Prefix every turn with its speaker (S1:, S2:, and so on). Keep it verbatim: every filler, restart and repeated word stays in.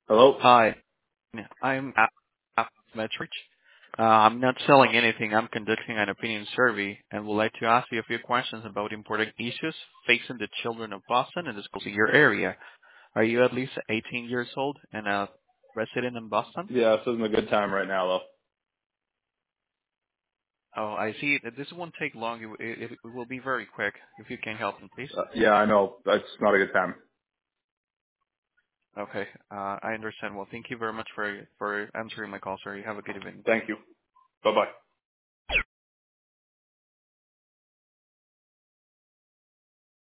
S1: Hello?
S2: Hi, I'm Metric. Uh, I'm not selling anything. I'm conducting an opinion survey and would like to ask you a few questions about important issues facing the children of Boston and the schools in your area. Are you at least eighteen years old and a resident in Boston?
S1: Yeah, this isn't a good time right now, though.
S2: Oh, I see. That This won't take long. It, it, it will be very quick. If you can help me, please.
S1: Uh, yeah, I know. That's not a good time.
S2: Okay, uh, I understand. Well, thank you very much for for answering my call, sir. You have a good evening.
S1: Thank you. Bye-bye.